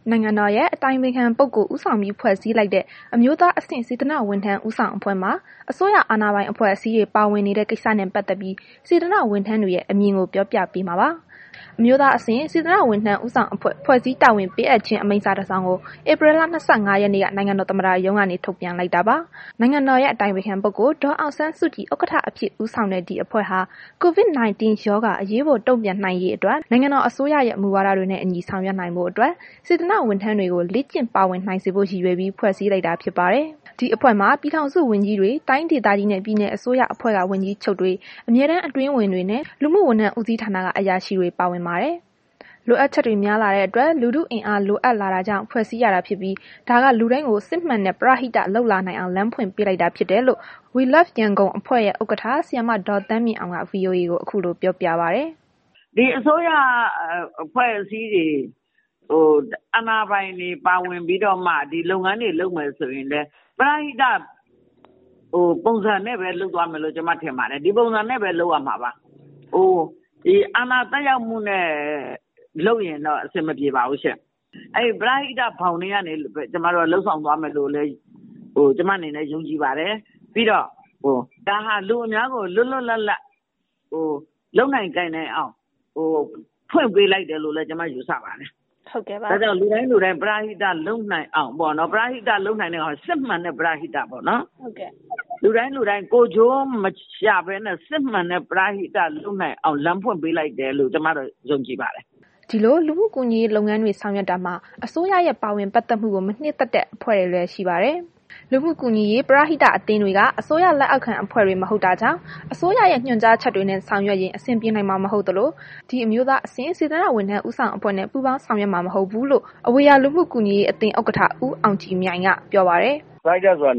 နိုင်ငံတော်ရဲ့အတိုင်ပင်ခံပုဂ္ဂိုလ်ဦးဆောင်ပြီးဖွဲ့စည်းလိုက်တဲ့အမျိုးသားအဆင့်စေတနာ့ဝန်ထမ်းဦးဆောင်အဖွဲ့မှာအစိုးရအာဏာပိုင်အဖွဲ့အစည်းတွေပါဝင်နေတဲ့ကိစ္စနဲ့ပတ်သက်ပြီးစေတနာ့ဝန်ထမ်းတွေရဲ့အမြင်ကိုပြောပြပေးမှာပါ။အမျိုးသားအဆင့်စေတနာ့ဝန်ထမ်းဦးဆောင်အဖွဲ့ဖွဲ့စည်းတာဝန်ပေးအပ်ခြင်းအမိန့်စာတစ်စောင်ကိုဧပြီလ 25 ရက်နေ့ကနိုင်ငံတော်သမ္မတရုံးကနေထုတ်ပြန်လိုက်တာပါ။နိုင်ငံတော်ရဲ့အတိုင်ပင်ခံပုဂ္ဂိုလ်ဒေါ်အောင်ဆန်းစုကြည်ဥက္ကဋ္ဌအဖြစ်ဦးဆောင်တဲ့ဒီအဖွဲ့ဟာ COVID-19 ရောဂါအရေးပေါ်တုံ့ပြန်နိုင်ရေးအတွက်နိုင်ငံတော်အစိုးရရဲ့မူဝါဒတွေနဲ့အညီဆောင်ရွက်နိုင်ဖို့အတွက်စေတနာ့ဝန်ထမ်းတွေကိုလေ့ကျင့်ပါဝင်နိုင်စေဖို့ရည်ရွယ်ပြီးဖွဲ့စည်းလိုက်တာဖြစ်ပါတယ်။ဒီအဖွဲ့မှာပြည်ထောင်စုဝန်ကြီးတွေတိုင်းဒေသကြီးနဲ့ပြည်내အစိုးရအဖွဲ့ကဝန်ကြီးချုပ်တွေအမြဲတမ်းအတွင်းဝင်တွေနဲ့လူမှုဝန်ထမ်းဦးစီးဌာနကအရာရှိတွေပါဝင်ပါတယ်။လိုအပ်ချက်တွေများလာတဲ့အတွက်လူထုအင်အားလိုအပ်လာတာကြောင့်ဖွဲ့စည်းရတာဖြစ်ပြီးဒါကလူတိုင်းကိုစစ်မှန်တဲ့ပရဟိတလှုပ်လာနိုင်အောင်လမ်းဖွင့်ပေးလိုက်တာဖြစ်တယ်လို့ We Love Yangon အဖွဲ့ရဲ့ဥက္ကဋ္ဌဆီယမဒေါ်သန်းမြင့်အောင်က VOA ကိုအခုလိုပြောပြပါဗျ။ဒီအစိုးရအဖွဲ့အစည်းတွေအာဏာပိုင်တွေပါဝင်ပြီးတော့မှဒီလုပ်ငန်းတွေလုပ်မယ်ဆိုရင်လည်းပရဟိတပုံစံနဲ့ပဲလုပ်သွားမယ်လို့ကျွန်မထင်ပါတယ်ဒီပုံစံနဲ့ပဲလုပ်ရမှာပါဒီအာဏာတက်ရောက်မှုနဲ့လုပ်ရင်တော့အဆင်မပြေပါဘူးရှင့်အဲ့ပရဟိတဖောင်တွေကနေကျွန်မတို့လှုပ်ဆောင်သွားမယ်လို့လည်းကျွန်မအနေနဲ့ယုံကြည်ပါတယ်ပြီးတော့ဒါဟာလူအများကိုလွတ်လွတ်လပ်လပ်လုံနိုင်ကြနိုင်အောင်ဖွင့်ပေးလိုက်တယ်လို့လည်းကျွန်မယူဆပါတယ်ဟုတ်ကဲ့ပါဒါကြောင့်လူတိုင်းပရဟိတလုံနိုင်အောင်ပေါ့နော်ပရဟိတလုံနိုင်တဲ့အောင်စစ်မှန်တဲ့ပရဟိတပေါ့နော်ဟုတ်ကဲ့လူတိုင်းကိုကြိုးမရှာဘဲနဲ့စစ်မှန်တဲ့ပရဟိတလုံနိုင်အောင်လမ်းဖွင့်ပေးလိုက်တယ်လို့ကျွန်မတို့ယုံကြည်ပါတယ်ဒီလိုလူမှုကူညီရေးလုပ်ငန်းတွေဆောင်ရွက်တာမှာအစိုးရရဲ့ပါဝင်ပတ်သက်မှုကိုမနှစ်သက်တဲ့အဖွဲ့တွေလည်းရှိပါတယ်လူမှုကူညီရေးပရဟိတအသင်းတွေကအစိုးရလက်အောက်ခံအဖွဲ့တွေမဟုတ်တာကြောင့်အစိုးရရဲ့ညွှန်ကြားချက်တွေနဲ့ဆောင်ရွက်ရင်အဆင်ပြေနိုင်မှာမဟုတ်သလိုဒီအမျိုးသားအဆင့်စေတနာ့ဝန်ထမ်းဦးဆောင်အဖွဲ့နဲ့ပူးပေါင်းဆောင်ရွက်မှာမဟုတ်ဘူးလို့အဝေးရလူမှုကူညီရေးအသင်းဥက္ကဋ္ဌဦးအောင်ကြည်မြိုင်ကပြောပါတယ်။ပရဟိတဆိုတာ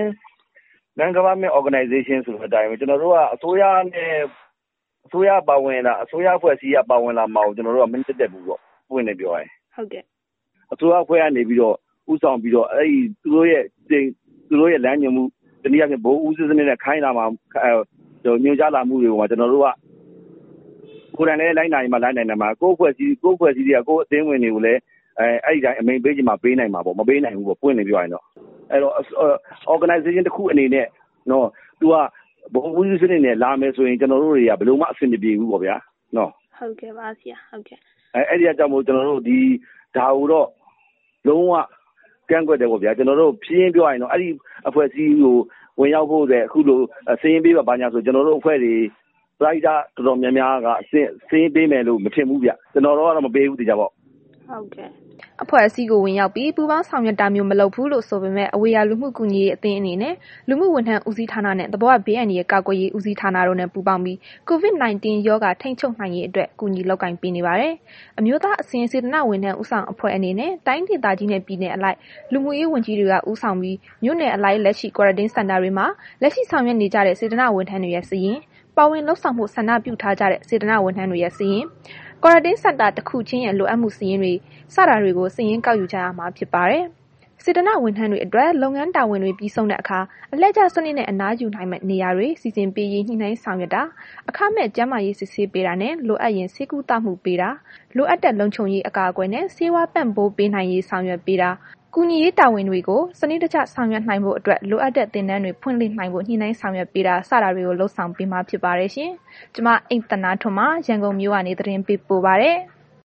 non-government organization ဆိုတဲ့အတိုင်းပဲကျွန်တော်တို့ကအစိုးရနဲ့အစိုးရပါဝင်လာအစိုးရအဖွဲ့အစည်းကပါဝင်လာမှာကိုကျွန်တော်တို့ကမနှစ်သက်ဘူးပေါ့ပွင့်နေပြောရင်ဟုတ်ကဲ့အစိုးရအဖွဲ့ကနေပြီးတော့ဥဆောင်ပြီးတော့အဲ့ဒီသူတို့ရဲ့လမ်းညွှန်မှုတနည်းအားဖြင့်ဘိုးဦးစစ်စနစ်နဲ့ခိုင်းလာမှာညွှန်ကြားလာမှုတွေကိုကျွန်တော်တို့ကကိုယ်တိုင်လည်းလိုက်နိုင်မှာလိုက်နိုင်တယ်မှာကိုယ့်အဖွဲ့အစည်းတွေကကိုယ့်အသင်းဝင်တွေကိုလည်းအဲ့ဒီတိုင်းအမိန်ပေးချင်မှာပေးနိုင်မှာပေါ့မပေးနိုင်ဘူးပေါ့ပွင့်နေပြောရင်တော့အဲ့တော့ organization တစ်ခုအနေနဲ့နော်သူကဘိုးဦးစစ်စနစ်နဲ့လာမယ်ဆိုရင်ကျွန်တော်တို့တွေကဘယ်လိုမှအဆင်မပြေဘူးပေါ့ဗျာနော်ဟုတ်ကဲ့ပါဆရာဟုတ်ကဲ့အဲ့ဒီအကြောင်းမို့ကျွန်တော်တို့ဒီဒါကိုတော့လုံးဝကန့်ကွက်တယ်ပေါ့ဗျာကျွန်တော်တို့ဖြင်းပြောရင်တော့အဲ့ဒီအဖွဲ့အစည်းကိုဝင်ရောက်ဖို့တဲ့အခုလိုစည်ရင်ပေးပါညာဆိုကျွန်တော်တို့အဖွဲ့တွေပရိုက်တာတော်တော်များများကစည်ရင်ပေးမယ်လို့မထင်ဘူးဗျကျွန်တော်တို့ကတော့မပေးဘူးတကြပေါ့ဟုတ်ကဲ့အဖွဲ့အစည်းကိုဝင်ရောက်ပြီးပူးပေါင်းဆောင်ရွက်တာမျိုးမလုပ်ဘူးလို့ဆိုပေမဲ့အဝေးရလူမှုကူညီရေးအသင်းအနေနဲ့လူမှုဝန်ထမ်းဦးစီးဌာနနဲ့သဘောဝဘေးအန္တရာယ်ကာကွယ်ရေးဦးစီးဌာနတို့နဲ့ပူးပေါင်းပြီး COVID-19 ရောဂါထိန်းချုပ်နိုင်ရေးအတွက်ကူညီလုပ်ကိုင်ပေးနေပါတယ်။အမျိုးသားအဆင့်စေတနာ့ဝန်ထမ်းဦးဆောင်အဖွဲ့အနေနဲ့တိုင်းဒေသကြီးနဲ့ပြည်내အလိုက်လူမှုရေးဝန်ကြီးတွေကဦးဆောင်ပြီးမြို့နယ်အလိုက်လက်ရှိ quarantine center တွေမှာလက်ရှိဆောင်ရွက်နေကြတဲ့စေတနာ့ဝန်ထမ်းတွေရဲ့စာရင်းပါဝင်လှုပ်ဆောင်မှုဆန္ဒပြုထားကြတဲ့စေတနာ့ဝန်ထမ်းတွေရဲ့စာရင်းquarantine center တစ်ခုချင်းရဲ့လိုအပ်မှုစာရင်းတွေစတာတွေကိုစာရင်းကောက်ယူကြရမှာဖြစ်ပါတယ်။စေတနာ့ဝန်ထမ်းတွေအတွက်လုပ်ငန်းတာဝန်တွေပြီးဆုံးတဲ့အခါအလှည့်ကျစနစ်နဲ့အနားယူနိုင်မယ့်နေရာတွေစီစဉ်ပေးရေးညှိနှိုင်းဆောင်ရွက်တာအခမဲ့ကျန်းမာရေးစစ်ဆေးပေးတာနဲ့လိုအပ်ရင်ဆေးကုသမှုပေးတာလိုအပ်တဲ့လုံခြုံရေးအကာအကွယ်နဲ့ဆေးဝါးပံ့ပိုးပေးနိုင်ရေးဆောင်ရွက်ပေးတာကူညီရေးတာဝန်တွေကိုစနစ်တကျဆောင်ရွက်နိုင်ဖို့အတွက်လိုအပ်တဲ့သင်တန်းတွေဖွင့်လှစ်နိုင်ဖို့ညှိနှိုင်းဆောင်ရွက်ပေးတာစတာတွေကိုလှုပ်ဆောင်ပေးမှာဖြစ်ပါတယ်ရှင်။ကျွန်မအိမ်တနာထွန်းမှရန်ကုန်မြို့ကနေသတင်းပေးပို့ပါတယ်။